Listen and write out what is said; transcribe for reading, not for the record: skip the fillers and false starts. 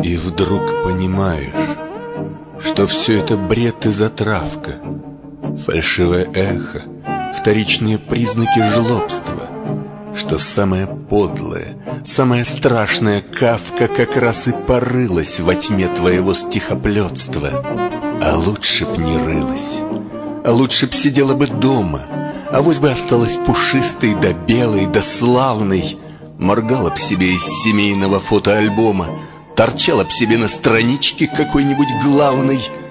И вдруг понимаешь, что все это бред и затравка, фальшивое эхо, вторичные признаки жлобства, что самое подлое, самое страшное Кафка как раз и порылась во тьме твоего стихоплетства. А лучше б не рылась, а лучше б сидела бы дома, авось бы осталась пушистой да белой да славной, моргала б себе из семейного фотоальбома, торчала б себе на страничке какой-нибудь главной,